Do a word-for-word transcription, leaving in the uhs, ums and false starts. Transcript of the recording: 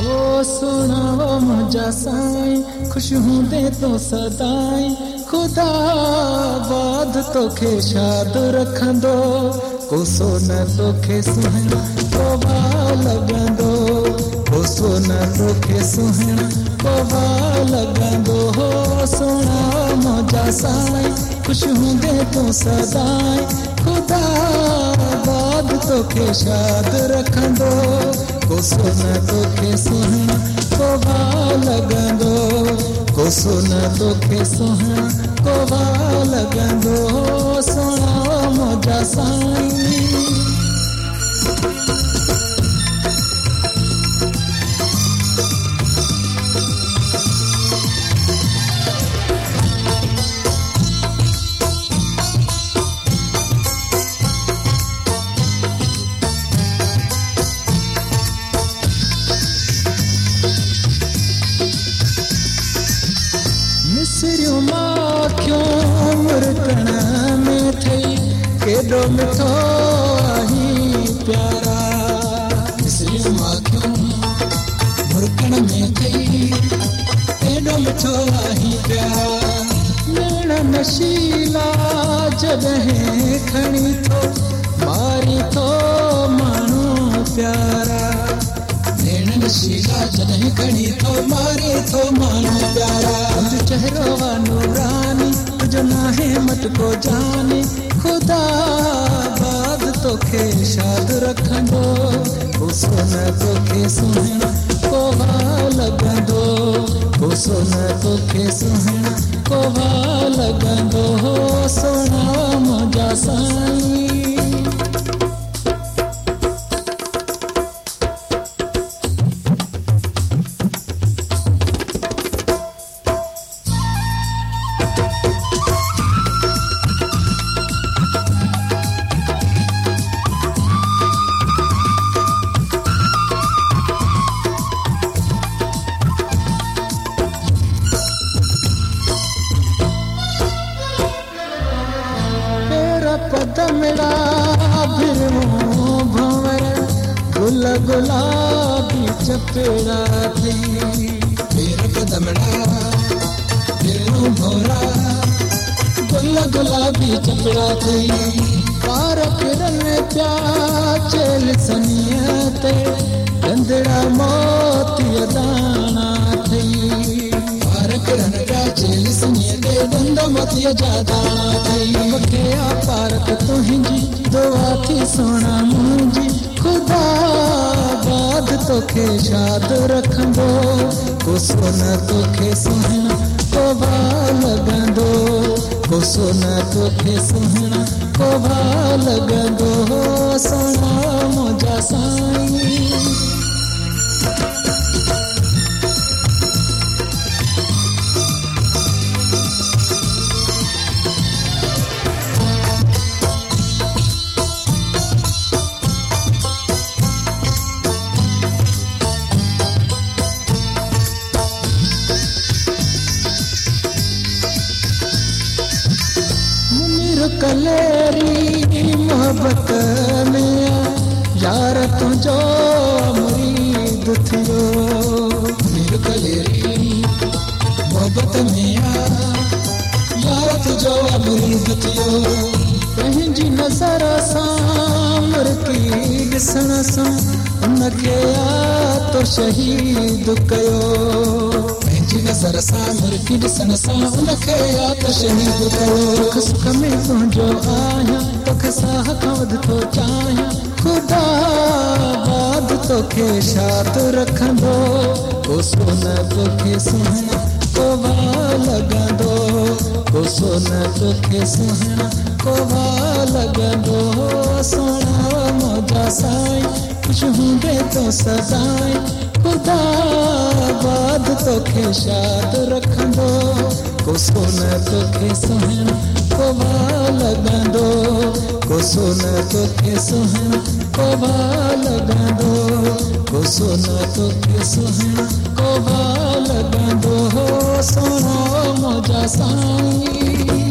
ओ सुनाओ मुझा साईं, खुश हूंदे तो सदाई, खुदा बाद तोखे शाद रखंदो, कोसो न तोखे सुहिणा कोबा लॻंदो, कोसो न तोखे सुहिणा कोबा लॻंदो। हो सुनाओ मुझा साईं, खुश हूंदे तो सदाई, खुदा बाद तोखे शाद रखंदो, कोसो न तोखे सुहिणा कोबा लॻंदो, कोसो न तोखे सुहिणा कोबा लॻंदो। सुनाओ मुझा साईं, मिसरियूं माखियूं मुरकण में थई, केॾो मिठो आही प्यारा, मिसरियूं माखियूं मुरकण में थई, केॾो मिठो आही प्यारा, नैण नशीला जॾहिं खणी थो मारी थो माण्हू प्यारा, नशीला जॾहिं खणी थो मारे थो माण्हू प्यारा, तुंहिंजो चहिरो वा नूरानी, तुंहिंजो नाहे मटको जाने, खुदा बाद तोखे शाद रखंदो, कोसो न तोखे सुहिणा कोबा लॻंदो, कोसो न तोखे सुहिणा कोबा लॻंदो। सुनाओ मुझा साईं, पदमड़ा भिरमो भंवर, गुल गुलाबी चपेड़ा थी, फिर पदमड़ा भिरमो भंवरा, गुल गुलाबी चपेड़ा थी, पार किरन प्या चेल सनियते, गंदड़ा मोती दाना थी, पार किरन प्या चेल सनियते, गंद मोती दाना थी, मूंखे पारत तुंहिंजी दुआ थी सोना मुंहिंजी, खुदा बाद तोखे शाद रखंदो, कोसो न तोखे सुहिणा कोबा लॻंदो, कोसो न तोखे सुहिणा कोबा लॻंदो। सुनाओ मुझा साईं, कलेरी मोहब्बत में यार तुझो मुरीद थियो, मेर कलेरी मोहब्बत में यार तुझो मुरीद थियो, पंहिंजी नज़र सां मुर्की ॾिसण सां उनखे आ तो शहीद कयो, पंहिंजी नज़र सां मुर्की ॾिसण सां उनखे आ तो शहीद कयो, दुख सुख में तुंहिंजो आहियां, तोखे साह खां वधि थो चाहियां, खुदा बाद तोखे शाद रखंदो, कोसो न तोखे सुहिणा कोबा लॻंदो, कोसो न तोखे सुहिणा कोबा लॻंदो। सुनाओ मुझा साईं, खुश हूंदे तो सदाई, खुदा बाद तोखे शाद रखंदो, कोसो न तोखे सुहिणा कोबा लॻंदो, कोसो न तोखे सुहिणा कोबा लॻंदो, कोसो न तोखे सुहिणा कोबा लॻंदो। सुनाओ मुझा साईं।